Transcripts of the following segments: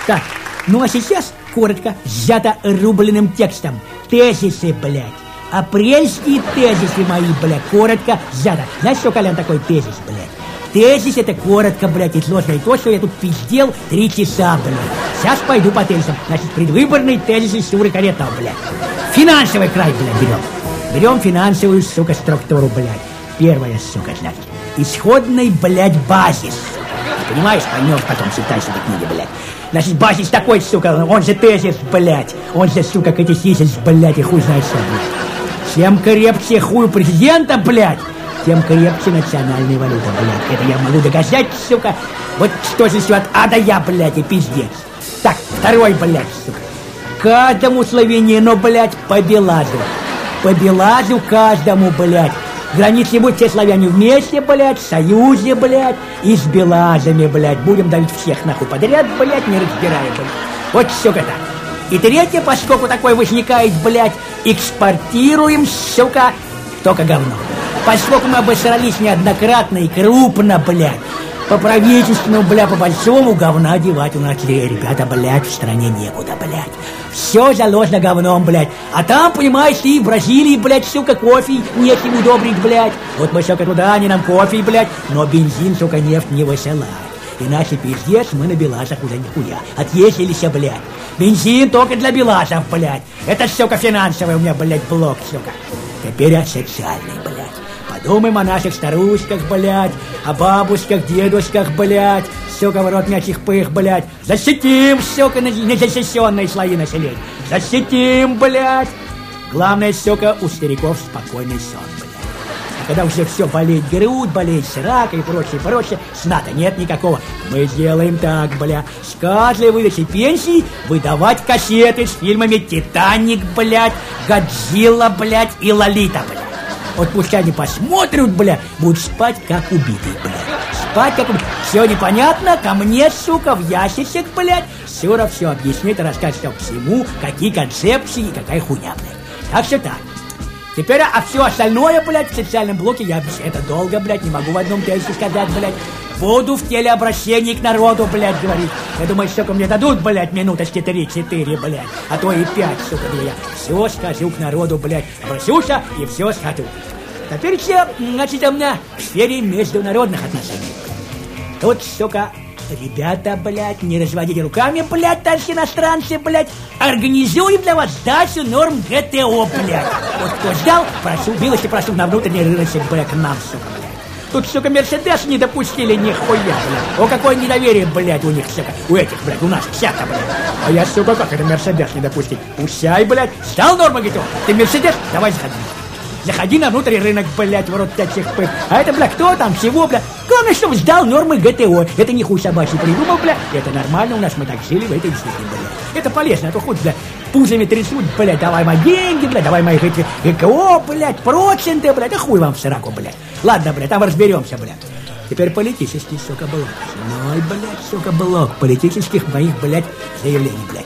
Так, ну а сейчас коротко, сжато рубленым текстом. Тезисы, блядь. Апрельские тезисы мои, блядь, коротко сжато. Знаешь, что, Колян, такой тезис, блядь? Тезис — это коротко, блядь, изложено. И то, что я тут пиздел 3 часа, блядь. Сейчас пойду по тезисам. Значит, предвыборные тезисы Шуры Каретова, блядь. Финансовый край, блядь, берем. Берем финансовую, сука, структуру, блядь. Первая, сука, значит, исходный, блядь, базис. Понимаешь, поймешь потом, читай себе книги, блядь. Значит, базис такой, сука, он же тезис, блядь. Он же, сука, катехизис, блядь, и хуй знает что, блядь. Чем крепче хуй президента, блядь, тем крепче национальная валюта, блядь. Это я могу доказать, сука. Вот что же все от А до Я, блядь, и пиздец. Так, второй, блядь, сука. Каждому славянину, блядь, по Белазу. По Белазу каждому, блядь. Границы будут все славяне вместе, блядь, в союзе, блядь, и с белазами, блядь. Будем давить всех нахуй подряд, блядь, не разбирая, блядь. Вот, сука, так. И третье, поскольку такой возникает, блядь, экспортируем, сука, только говно. Поскольку мы обосрались неоднократно и крупно, блядь, по правительственному, бля, по большому говна девать у нас, ребята, блядь, в стране некуда, блядь. Все заложено говном, блядь. А там, понимаешь, ты в Бразилии, блядь, сука, кофе нечем удобрить, блядь. Вот мы, сука, туда, они нам кофе, блядь, но бензин, сука, нефть не высылают. Иначе, пиздец, мы на белазах уже нихуя. Отъездились, блядь. Бензин только для белазов, блядь. Это, сука, финансовый у меня, блядь, блок, сука. Теперь социальный, блядь. Подумаем о наших старушках, блядь, о бабушках, дедушках, блядь, сука, в рот мячих пых, блядь. Защитим, сука, незащищенные слои населения. Защитим, блядь. Главное, сука, у стариков спокойный сон, блядь. А когда уже все болеет грудь, болеет срака и прочее, сна-то нет никакого. Мы сделаем так, бля, с каждой выдачей пенсии выдавать кассеты с фильмами «Титаник», блядь, «Годзилла», блядь, и «Лолита», блядь. Вот пусть они посмотрят, бля, будут спать как убитые, блядь. Спать как убитые. Все непонятно, ко мне, сука, в ящичек, блядь. Сюра все объяснит и расскажет все к всему, какие концепции и какая хуйня, блядь. Так что так. Теперь, а все остальное, блядь, в социальном блоке я объясню. Это долго, блядь, не могу в одном тезисе сказать, блядь. Буду в телеобращении к народу, блядь, говорить. Я думаю, сука, мне дадут, блядь, минуточки 3-4, блядь. А то и 5, сука, я все скажу к народу, блядь. Обращуся и все скажу. Теперь все, значит, у меня в сфере международных отношений. Тут, сука, ребята, блядь, не разводите руками, блядь, товарищи иностранцы, блядь. Организуем для вас сдачу норм ГТО, блядь. Вот кто ждал, прошу, милости прошу на внутренний рыночек, блядь, к нам, сука, блядь. Тут, сука, Мерседес не допустили нихуя, блядь. О, какое недоверие, блядь, у них, сука. У этих, блядь, у нас всяко, блядь. А я, сука, как это Мерседес не допустить? Усяй, блядь. Сдал нормы ГТО? Ты Мерседес? Давай заходи. Заходи на внутренний рынок, блядь, в рот всяких пых. А это, блядь, кто там, всего, блядь? Главное, чтобы сдал нормы ГТО. Это не хуй собачий придумал, блядь. Это нормально, у нас мы так жили в этой жизни, блядь. Это полезно, а то хоть, блядь, пузами трясут, блядь, давай мои деньги, блядь, давай мои эти ГКО, блядь, проценты, блядь, а хуй вам в сраку, блядь. Ладно, блядь, там разберемся, блядь. Теперь политический, сука, блок. Ой, блядь, сука, блок политических моих, блядь, заявлений, блядь.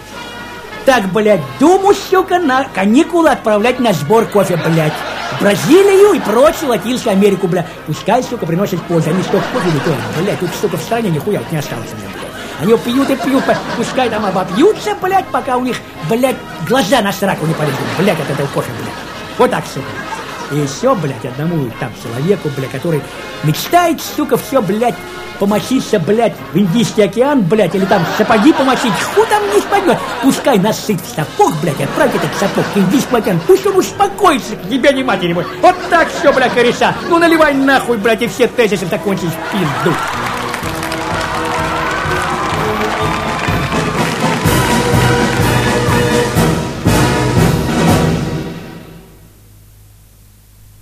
Так, блядь, Думу, сука, на каникулы отправлять на сбор кофе, блядь. В Бразилию и прочую Латинскую Америку, блядь. Пускай, сука, приносят пользу. Они столько кофе не то, блядь. Тут, сука, в стране нихуя не осталось, блядь. Они пьют и пьют, пускай там обопьются, блядь, пока у них, блядь, глаза на сраку не полезут, блядь, от этого кофе, блядь. Вот так, сука. И еще, блядь, одному там человеку, блядь, который мечтает, сука, все, блядь, помочиться, блядь, в Индийский океан, блядь, или там сапоги помочить, хуй там не спадет. Пускай насыт в сапог, блядь, отправь этот сапог к Индийскому океану, пусть он успокоится, к тебе не матери мой. Вот так все, блядь, кореша. Ну наливай нахуй, блядь, и все тезисы закончились в пизду.